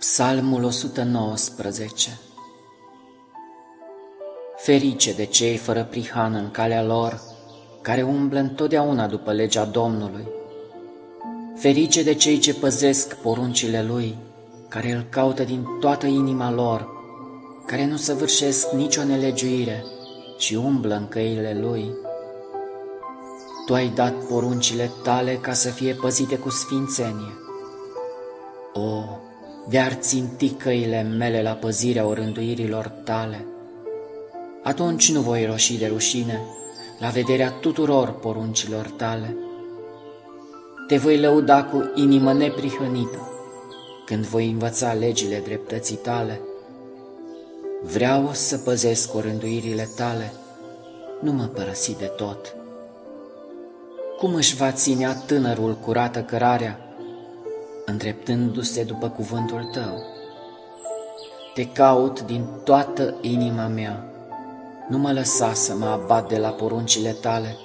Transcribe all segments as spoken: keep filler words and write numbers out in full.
Psalmul o sută nouăsprezece. Ferice de cei fără prihană în calea lor, care umblă întotdeauna după legea Domnului. Ferice de cei ce păzesc poruncile Lui, care îl caută din toată inima lor, care nu săvârșesc nicio nelegiuire și umblă în căile Lui. Tu ai dat poruncile Tale ca să fie păzite cu sfințenie. O, de-ar ținti căile mele la păzirea orânduirilor Tale, atunci nu voi roși de rușine la vederea tuturor poruncilor Tale. Te voi lăuda cu inimă neprihănită când voi învăța legile dreptății Tale. Vreau să păzesc orânduirile Tale, nu mă părăsi de tot. Cum își va ținea tânărul curată cărarea, îndreptându-se după cuvântul Tău? Te caut din toată inima mea, nu mă lăsa să mă abat de la poruncile Tale.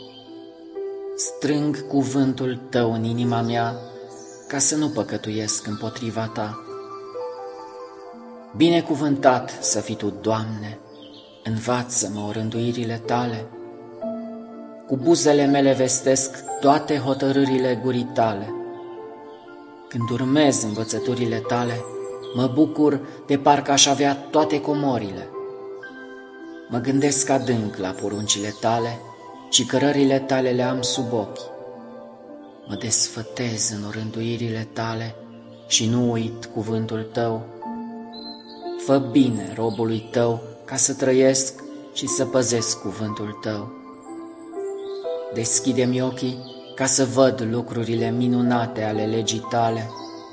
Strâng cuvântul Tău în inima mea, ca să nu păcătuiesc împotriva Ta. Binecuvântat să fii Tu, Doamne, învață-mă orânduirile Tale. Cu buzele mele vestesc toate hotărârile gurii Tale. Când urmez învățăturile Tale, mă bucur de parcă aș avea toate comorile. Mă gândesc adânc la poruncile Tale și cărările Tale le am sub ochi. Mă desfătez în orânduirile Tale și nu uit cuvântul Tău. Fă bine robului Tău ca să trăiesc și să păzesc cuvântul Tău. Deschide-mi ochii ca să văd lucrurile minunate ale legii Tale.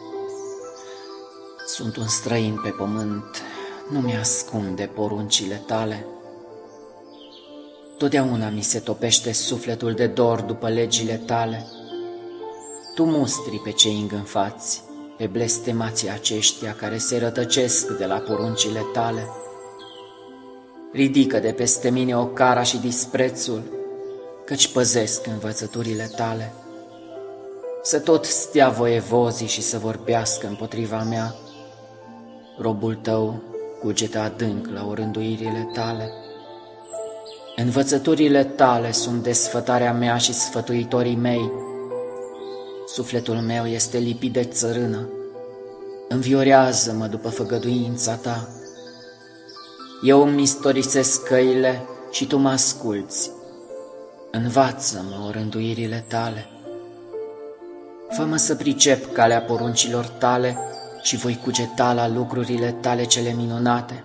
Sunt un străin pe pământ, nu mi-ascunde poruncile Tale. Totdeauna mi se topește sufletul de dor după legile Tale. Tu mustri pe cei îngânfați, pe blestemații aceștia care se rătăcesc de la poruncile Tale. Ridică de peste mine ocara și disprețul, căci păzesc învățăturile Tale. Să tot stea voievozii și să vorbească împotriva mea. Robul Tău cugetă adânc la orânduirile Tale. Învățăturile Tale sunt desfătarea mea și sfătuitorii mei. Sufletul meu este lipit de țărână. Înviorează-mă după făgăduința Ta. Eu îmi istorisesc căile și Tu mă asculți. Învață-mă orânduirile Tale. Fă-mă să pricep calea poruncilor Tale și voi cugeta la lucrurile Tale cele minunate.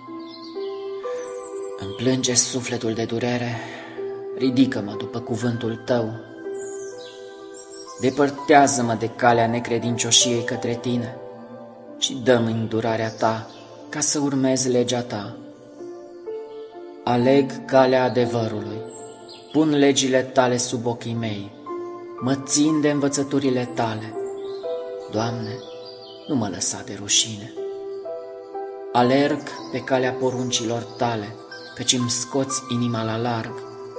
Îmi plânge sufletul de durere, ridică-mă după cuvântul Tău. Depărtează-mă de calea necredincioșiei către Tine și dă-mi îndurarea Ta ca să urmez legea Ta. Aleg calea adevărului, pun legile Tale sub ochii mei, mă țin de învățăturile Tale. Doamne, nu mă lăsa de rușine. Alerg pe calea poruncilor Tale, căci îmi scoți inima la larg.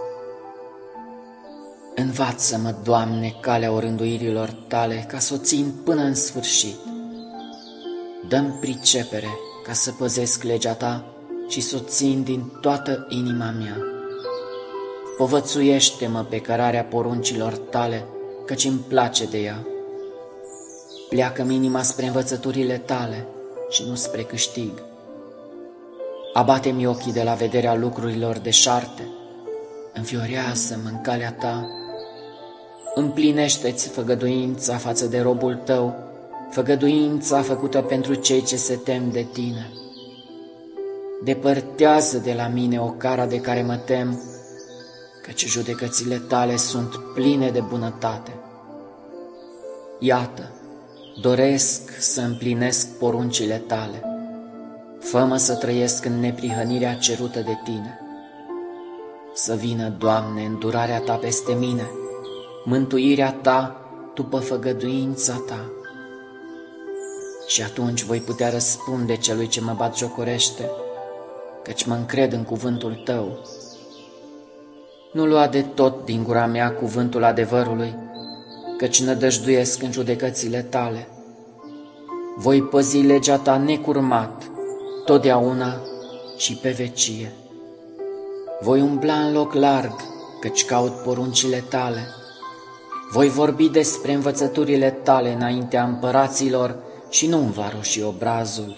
Învață-mă, Doamne, calea orânduirilor Tale, ca să o țin până în sfârșit. Dă-mi pricepere ca să păzesc legea Ta și să o țin din toată inima mea. Povățuiește-mă pe cărarea poruncilor Tale, căci îmi place de ea. Pleacă-mi inima spre învățăturile Tale și nu spre câștig. Abate-mi ochii de la vederea lucrurilor deșarte. Înfiorează-mă în calea Ta. Împlinește-ți făgăduința față de robul Tău, făgăduința făcută pentru cei ce se tem de Tine. Depărtează de la mine ocara de care mă tem, căci judecățile Tale sunt pline de bunătate. Iată, doresc să împlinesc poruncile Tale. Fă-mă să trăiesc în neprihănirea cerută de Tine. Să vină, Doamne, îndurarea Ta peste mine, mântuirea Ta după făgăduința Ta. Și atunci voi putea răspunde celui ce mă batjocorește, căci mă încred în cuvântul Tău. Nu lua de tot din gura mea cuvântul adevărului, căci nădăjduiesc în judecățile Tale. voi păzi legea ta necurmat, totdeauna și pe vecie. Voi umbla în loc larg, căci caut poruncile tale. Voi vorbi despre învățăturile tale înaintea împăraților și nu-mi va roși obrazul.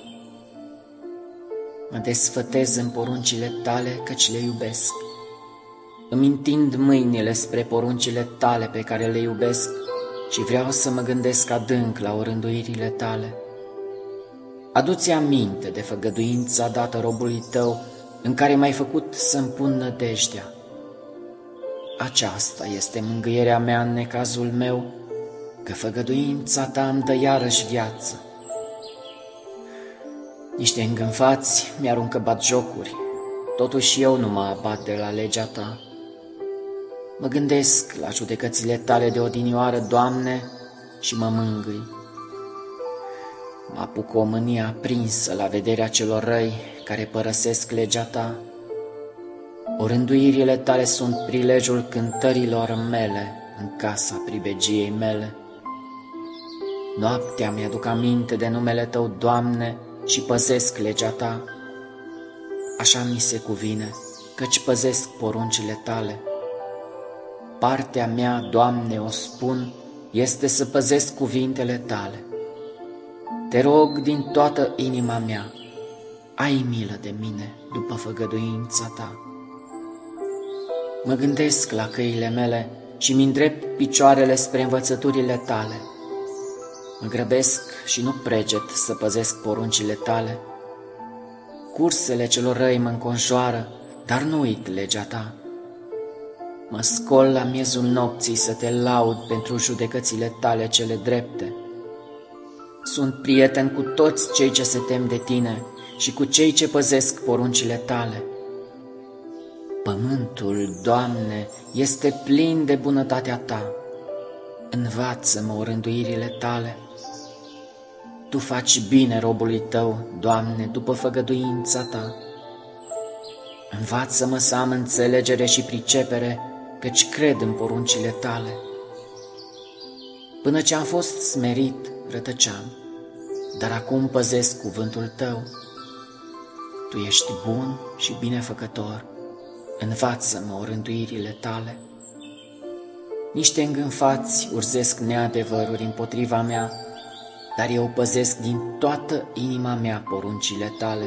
Mă desfătez în poruncile tale, căci le iubesc. Îmi întind mâinile spre poruncile tale pe care le iubesc și vreau să mă gândesc adânc la orânduirile tale. Adu-ți aminte de făgăduința dată robului tău, în care m-ai făcut să-mi pun nădejdea. Aceasta este mângâierea mea în necazul meu, că făgăduința ta îmi dă iarăși viață. Niște îngânfați mi-aruncă batjocuri, totuși eu nu mă abat de la legea ta. Mă gândesc la judecățile tale de odinioară, Doamne, și mă mângâi. Mă apuc o mânie aprinsă la vederea celor răi care părăsesc legea ta. Orânduirile tale sunt prilejul cântărilor mele în casa pribegiei mele. Noaptea mi-aduc aminte de numele tău, Doamne, și păzesc legea ta. Așa mi se cuvine, căci păzesc poruncile tale. Partea mea, Doamne, o spun, este să păzesc cuvintele tale. Te rog din toată inima mea, ai milă de mine după făgăduința ta. Mă gândesc la căile mele și-mi îndrept picioarele spre învățăturile tale. Mă grăbesc și nu preget să păzesc poruncile tale. Cursele celor răi mă înconjoară, dar nu uit legea ta. Mă scol la miezul nopții să te laud pentru judecățile tale cele drepte. Sunt prieten cu toți cei ce se tem de tine și cu cei ce păzesc poruncile tale. Pământul, Doamne, este plin de bunătatea ta. Învață-mă orânduirile tale. Tu faci bine robului tău, Doamne, după făgăduința ta. Învață-mă să am înțelegere și pricepere, căci cred în poruncile tale. Până ce am fost smerit, rătăceam, dar acum păzesc cuvântul tău. Tu ești bun și binefăcător, învață-mă orânduirile tale. Niște îngânfați urzesc neadevăruri împotriva mea, dar eu păzesc din toată inima mea poruncile tale.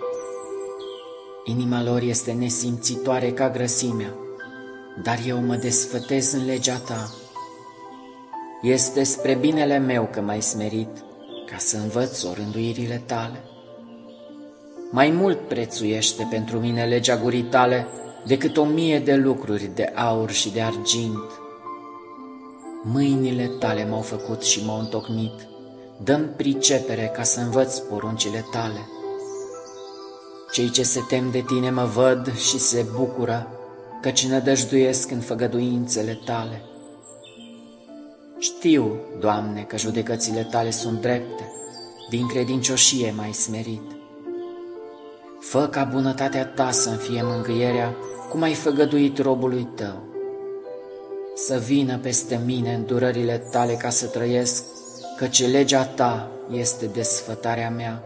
Inima lor este nesimțitoare ca grăsimea, dar eu mă desfătez în legea ta. Este spre binele meu că m-ai smerit, ca să învăț orânduirile tale. Mai mult prețuiește pentru mine legea gurii tale decât o mie de lucruri de aur și de argint. Mâinile tale m-au făcut și m-au întocmit, dă-mi pricepere ca să învăț poruncile tale. Cei ce se tem de tine mă văd și se bucură, căci nădăjduiesc în făgăduințele tale. Știu, Doamne, că judecățile tale sunt drepte, din credincioșie m-ai smerit. Fă ca bunătatea ta să-mi fie mângâierea, cum ai făgăduit robului tău. Să vină peste mine îndurările tale ca să trăiesc, căci legea ta este desfătarea mea.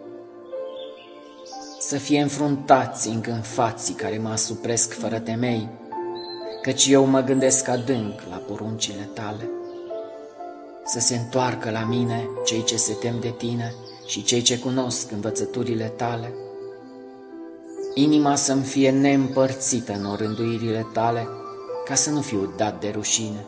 Să fie înfruntați îngânfații care mă asupresc fără temei, căci eu mă gândesc adânc la poruncile tale. Să se întoarcă la mine cei ce se tem de tine și cei ce cunosc învățăturile tale. Inima să-mi fie neîmpărțită în orânduirile tale, ca să nu fiu dat de rușine.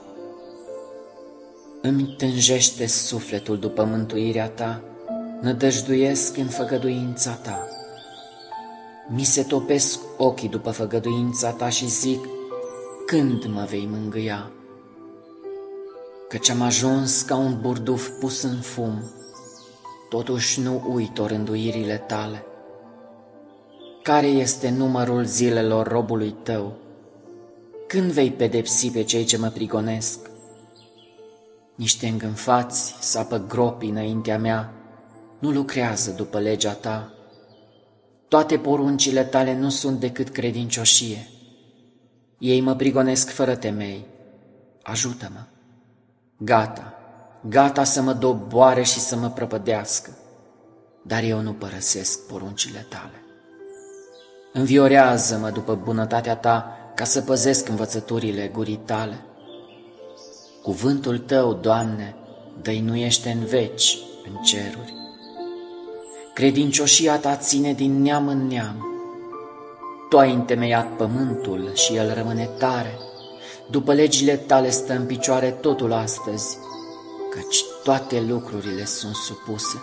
Îmi tânjește sufletul după mântuirea ta, nădăjduiesc în făgăduința ta. Mi se topesc ochii după făgăduința ta și zic, când mă vei mângâia? Căci am ajuns ca un burduf pus în fum, totuși nu uit orânduirile tale. Care este numărul zilelor robului tău? Când vei pedepsi pe cei ce mă prigonesc? Niște îngânfați sapă gropii înaintea mea, nu lucrează după legea ta. Toate poruncile tale nu sunt decât credincioșie. Ei mă prigonesc fără temei. Ajută-mă! Gata, gata să mă doboare și să mă prăpădească, dar eu nu părăsesc poruncile tale. Înviorează-mă după bunătatea ta, ca să păzesc învățăturile gurii tale. Cuvântul tău, Doamne, dăinuiește în veci, în ceruri. Credincioșia ta ține din neam în neam. Tu ai întemeiat pământul și el rămâne tare. După legile tale stă în picioare totul astăzi, căci toate lucrurile sunt supuse.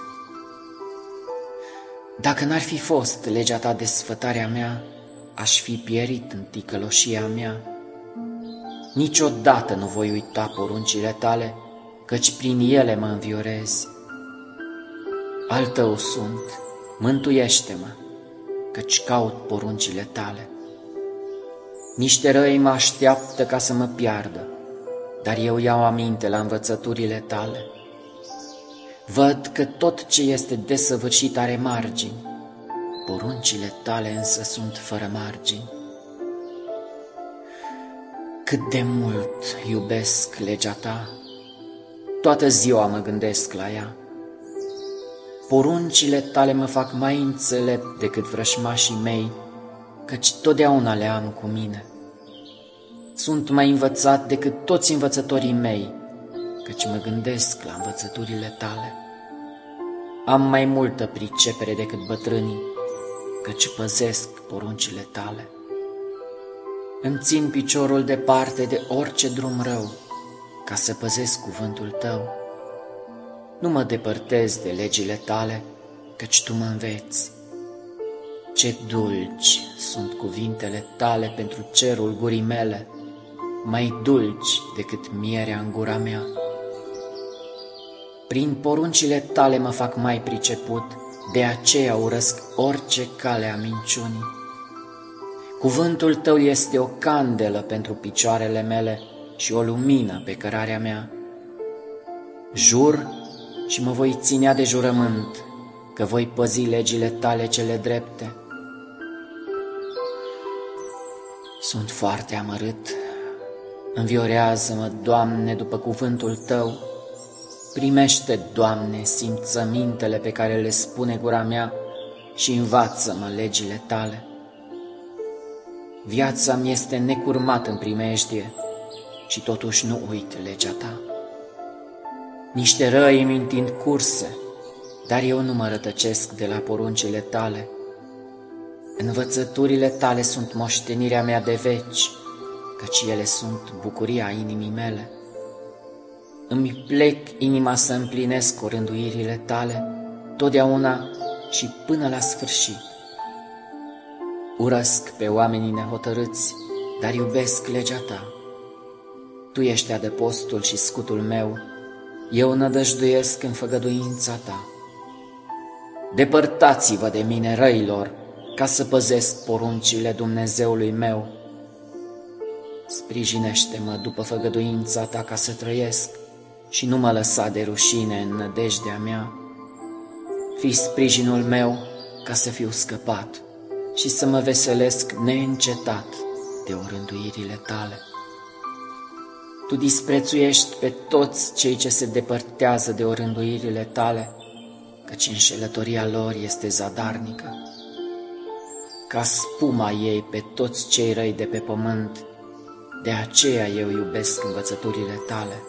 Dacă n-ar fi fost legea ta desfătarea mea, aș fi pierit în ticăloșia mea. Niciodată nu voi uita poruncile tale, căci prin ele mă înviorezi. Al tău sunt, mântuiește-mă, căci caut poruncile tale. Niște răi mă așteaptă ca să mă piardă, dar eu iau aminte la învățăturile tale. Văd că tot ce este desăvârșit are margini, poruncile tale însă sunt fără margini. Cât de mult iubesc legea ta, toată ziua mă gândesc la ea. Poruncile tale mă fac mai înțelept decât vrășmașii mei, căci totdeauna le am cu mine. Sunt mai învățat decât toți învățătorii mei, căci mă gândesc la învățăturile tale. Am mai multă pricepere decât bătrânii, căci păzesc poruncile tale. Îmi țin piciorul departe de orice drum rău, ca să păzesc cuvântul tău. Nu mă depărtez de legile tale, căci tu mă înveți. Ce dulci sunt cuvintele tale pentru cerul gurii mele, mai dulci decât mierea în gura mea. Prin poruncile tale mă fac mai priceput, de aceea urăsc orice cale a minciunii. Cuvântul tău este o candelă pentru picioarele mele și o lumină pe cărarea mea. Jur și mă voi ținea de jurământ, că voi păzi legile tale cele drepte. Sunt foarte amărât. Înviorează-mă, Doamne, după cuvântul tău. Primește, Doamne, simțămintele pe care le spune gura mea și învață-mă legile tale. Viața mi este necurmat în primejdie și totuși nu uit legea ta. Niște răi îmi întind curse, dar eu nu mă rătăcesc de la poruncile tale. Învățăturile tale sunt moștenirea mea de veci, căci ele sunt bucuria inimii mele. Îmi plec inima să împlinesc orânduirile tale, totdeauna și până la sfârșit. Urăsc pe oamenii nehotărâți, dar iubesc legea ta. Tu ești adăpostul și scutul meu, eu nădăjduiesc în făgăduința ta. Depărtați-vă de mine, răilor, ca să păzesc poruncile Dumnezeului meu. Sprijinește-mă după făgăduința ta ca să trăiesc și nu mă lăsa de rușine în nădejdea mea. Fii sprijinul meu ca să fiu scăpat și să mă veselesc neîncetat de orânduirile tale. Tu disprețuiești pe toți cei ce se depărtează de orânduirile tale, căci înșelătoria lor este zadarnică. Ca spuma ei pe toți cei răi de pe pământ, de aceea eu iubesc învățăturile tale.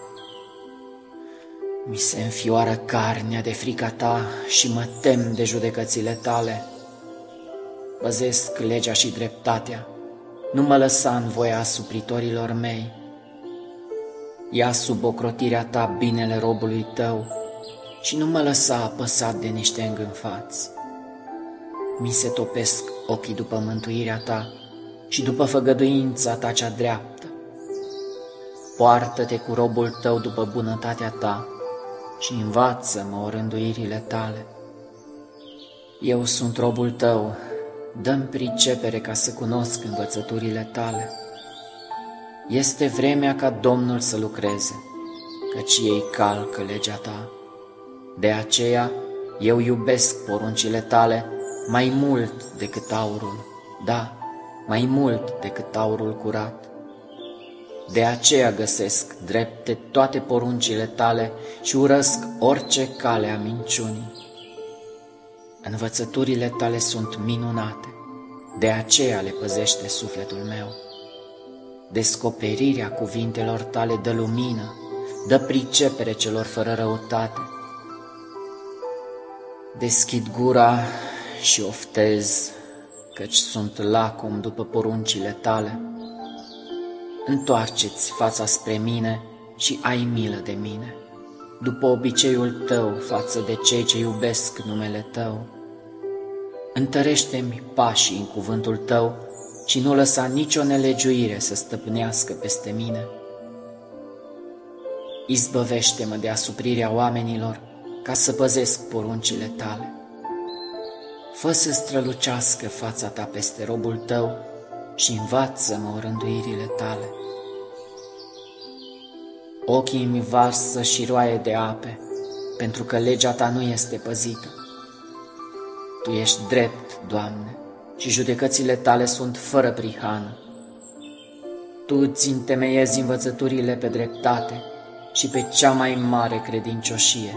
Mi se înfioară carnea de frica ta și mă tem de judecățile tale. Păzesc legea și dreptatea, nu mă lăsa în voia asupritorilor mei. Ia sub ocrotirea ta binele robului tău și nu mă lăsa apăsat de niște îngânfați. Mi se topesc ochii după mântuirea ta și după făgăduința ta cea dreaptă. Poartă-te cu robul tău după bunătatea ta și învață-mă orânduirile tale. Eu sunt robul tău, dă-mi pricepere ca să cunosc învățăturile tale. Este vremea ca Domnul să lucreze, căci ei calcă legea ta. De aceea eu iubesc poruncile tale mai mult decât aurul, da, mai mult decât aurul curat. De aceea găsesc drepte toate poruncile tale și urăsc orice cale a minciunii. Învățăturile tale sunt minunate, de aceea le păzește sufletul meu. Descoperirea cuvintelor tale dă lumină, dă pricepere celor fără răutate. Deschid gura și oftez, căci sunt lacom după poruncile tale. Întoarceți fața spre mine și ai milă de mine, după obiceiul tău față de cei ce iubesc numele tău. Întărește-mi pașii în cuvântul tău și nu lăsa nicio nelegiuire să stăpânească peste mine. Izbăvește-mă de asuprirea oamenilor ca să păzesc poruncile tale. Fă să strălucească fața ta peste robul tău și învață-mă rânduirile tale. Ochii îmi varsă șiroaie de ape, pentru că legea ta nu este păzită. Tu ești drept, Doamne, și judecățile tale sunt fără prihană. Tu îți întemeiezi învățăturile pe dreptate și pe cea mai mare credincioșie.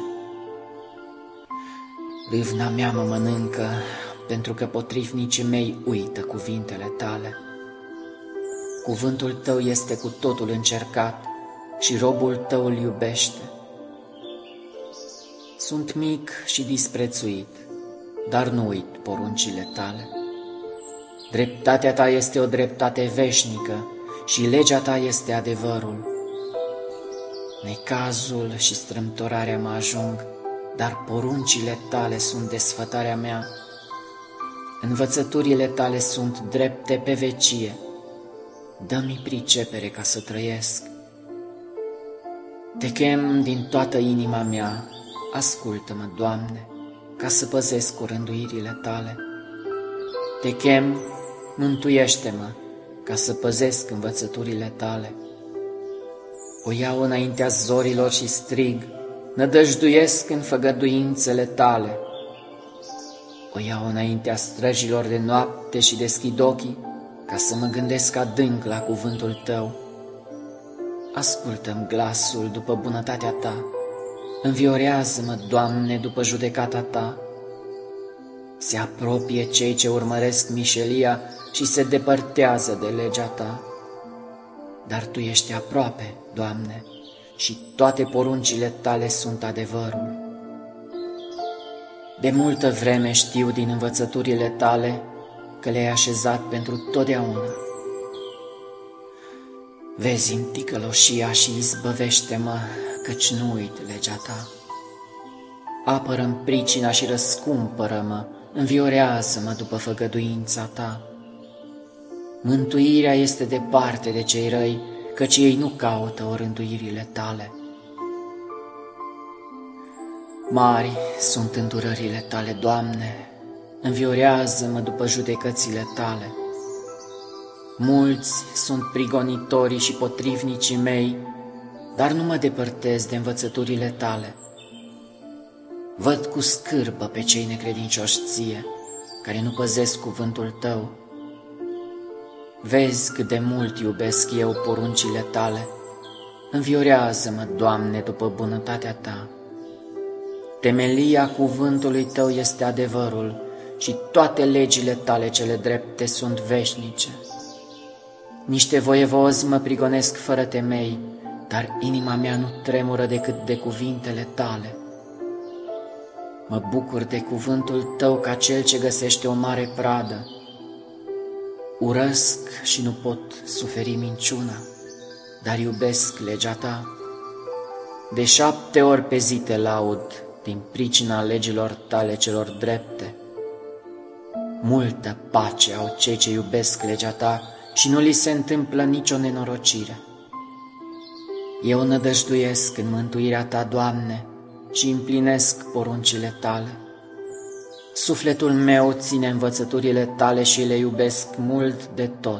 Râvna mea mă mănâncă, pentru că potrivnicii mei uită cuvintele tale. Cuvântul tău este cu totul încercat și robul tău îl iubește. Sunt mic și disprețuit, dar nu uit poruncile tale. Dreptatea ta este o dreptate veșnică și legea ta este adevărul. Necazul și strâmtorarea mă ajung, dar poruncile tale sunt desfătarea mea. Învățăturile tale sunt drepte pe vecie. Dă-mi pricepere ca să trăiesc. Te chem din toată inima mea, ascultă-mă, Doamne, ca să păzesc rânduirile tale. Te chem, mântuiește-mă, ca să păzesc învățăturile tale. O iau înaintea zorilor și strig, nădăjduiesc în făgăduințele tale. O iau înaintea străjilor de noapte și deschid ochii, ca să mă gândesc adânc la cuvântul tău. Ascultă-mi glasul după bunătatea ta, înviorează-mă, Doamne, după judecata ta. Se apropie cei ce urmăresc mișelia și se depărtează de legea ta. Dar tu ești aproape, Doamne, și toate poruncile tale sunt adevărul. De multă vreme știu din învățăturile tale că le-ai așezat pentru totdeauna. Vezi-mi ticăloșia și izbăvește-mă, căci nu uit legea ta. Apără-mi pricina și răscumpără-mă, înviorează-mă după făgăduința ta. Mântuirea este departe de cei răi, căci ei nu caută orânduirile tale. Mari sunt îndurările tale, Doamne, înviorează-mă după judecățile tale. Mulți sunt prigonitorii și potrivnicii mei, dar nu mă depărtez de învățăturile tale. Văd cu scârbă pe cei necredincioși ție, care nu păzesc cuvântul tău. Vezi cât de mult iubesc eu poruncile tale, înviorează-mă, Doamne, după bunătatea ta. Temelia cuvântului tău este adevărul și toate legile tale cele drepte sunt veșnice. Niște voievozi mă prigonesc fără temei, dar inima mea nu tremură decât de cuvintele tale. Mă bucur de cuvântul tău ca cel ce găsește o mare pradă. Urăsc și nu pot suferi minciuna, dar iubesc legea ta. De șapte ori pe zi te laud din pricina legilor tale celor drepte. Multă pace au cei ce iubesc legea ta și nu li se întâmplă nicio nenorocire. Eu nădăjduiesc în mântuirea ta, Doamne, și împlinesc poruncile tale. Sufletul meu ține învățăturile tale și le iubesc mult de tot.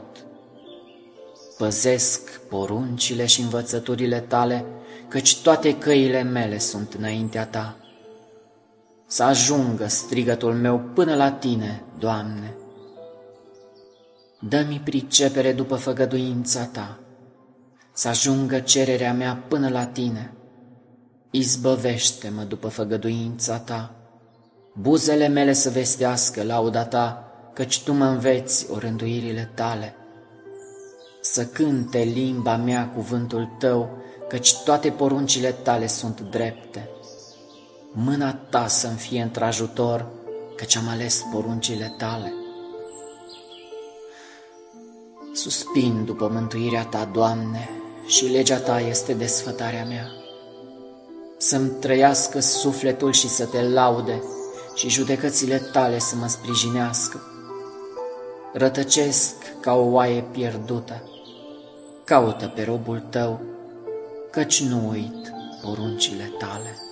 Păzesc poruncile și învățăturile tale, căci toate căile mele sunt înaintea ta. Să ajungă strigătul meu până la tine, Doamne. Dă-mi pricepere după făgăduința ta. să ajungă cererea mea până la tine. Izbăvește-mă după făgăduința ta, buzele mele să vestească lauda ta, căci tu mă înveți orânduirile tale. Să cânte limba mea cuvântul tău, căci toate poruncile tale sunt drepte. Mâna ta să-mi fie într-ajutor, căci am ales poruncile tale. Suspin după mântuirea ta, Doamne, și legea ta este desfătarea mea. Să-mi trăiască sufletul și să te laude, și judecățile tale să mă sprijinească. Rătăcesc ca o oaie pierdută, caută pe robul tău, căci nu uit poruncile tale.